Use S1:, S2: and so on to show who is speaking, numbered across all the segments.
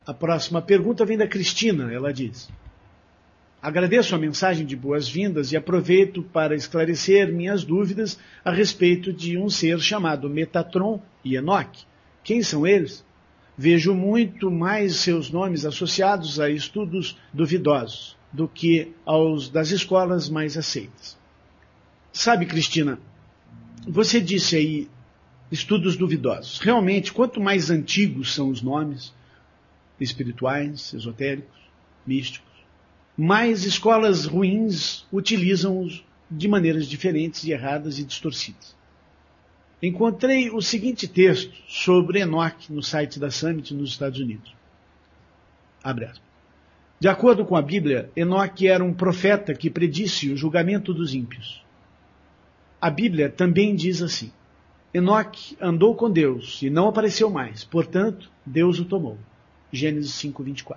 S1: A próxima pergunta vem da Cristina, ela diz: agradeço a mensagem de boas-vindas e aproveito para esclarecer minhas dúvidas a respeito de um ser chamado Metatron e Enoque. Quem são eles? Vejo muito mais seus nomes associados a estudos duvidosos do que aos das escolas mais aceitas. Sabe, Cristina, você disse aí estudos duvidosos. Realmente, quanto mais antigos são os nomes espirituais, esotéricos, místicos, mais escolas ruins utilizam-os de maneiras diferentes e erradas e distorcidas. Encontrei o seguinte texto sobre Enoque no site da Summit nos Estados Unidos. Abre aspas. De acordo com a Bíblia, Enoque era um profeta que predisse o julgamento dos ímpios. A Bíblia também diz assim: Enoque andou com Deus e não apareceu mais, portanto, Deus o tomou. Gênesis 5:24.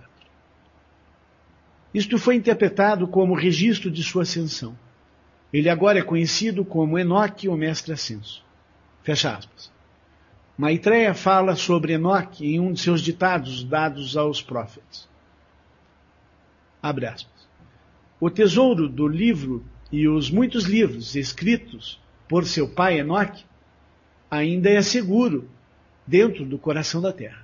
S1: Isto foi interpretado como registro de sua ascensão. Ele agora é conhecido como Enoque, o mestre ascenso. Fecha aspas. Maitreya fala sobre Enoque em um de seus ditados dados aos profetas. Abre aspas. O tesouro do livro e os muitos livros escritos por seu pai Enoque ainda é seguro dentro do coração da terra.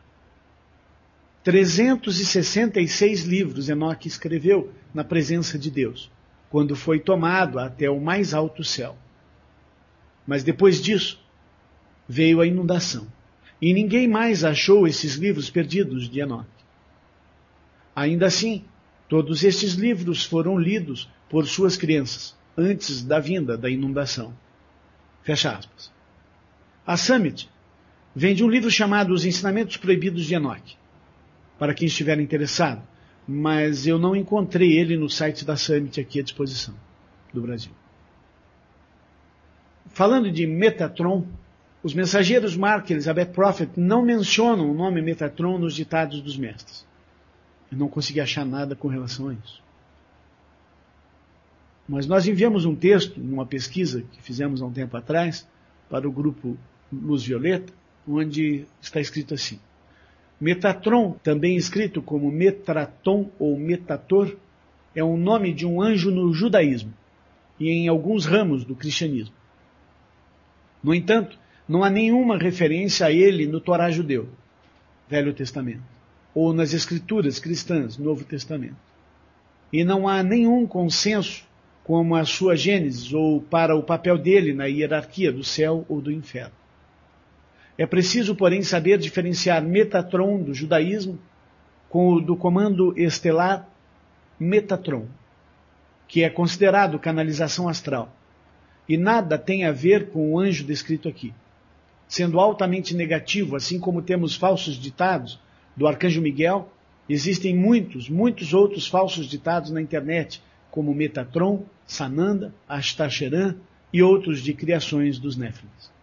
S1: 366 livros Enoque escreveu na presença de Deus, quando foi tomado até o mais alto céu. Mas depois disso, veio a inundação, e ninguém mais achou esses livros perdidos de Enoque. Ainda assim, todos estes livros foram lidos por suas crianças, antes da vinda da inundação. Fecha aspas. A Summit vem de um livro chamado Os Ensinamentos Proibidos de Enoque, para quem estiver interessado, mas eu não encontrei ele no site da Summit aqui à disposição, do Brasil. Falando de Metatron, os mensageiros Mark e Elizabeth Prophet não mencionam o nome Metatron nos ditados dos mestres. Eu não consegui achar nada com relação a isso. Mas nós enviamos um texto, numa pesquisa que fizemos há um tempo atrás, para o grupo Luz Violeta, onde está escrito assim: Metatron, também escrito como Metraton ou Metator, é o nome de um anjo no judaísmo e em alguns ramos do cristianismo. No entanto, não há nenhuma referência a ele no Torá judeu, Velho Testamento, ou nas Escrituras cristãs, Novo Testamento. E não há nenhum consenso como a sua gênese ou para o papel dele na hierarquia do céu ou do inferno. É preciso, porém, saber diferenciar Metatron do judaísmo com o do comando estelar Metatron, que é considerado canalização astral, e nada tem a ver com o anjo descrito aqui, sendo altamente negativo, assim como temos falsos ditados do arcanjo Miguel. Existem muitos outros falsos ditados na internet, como Metatron, Sananda, Astacheran e outros de criações dos Néfilins.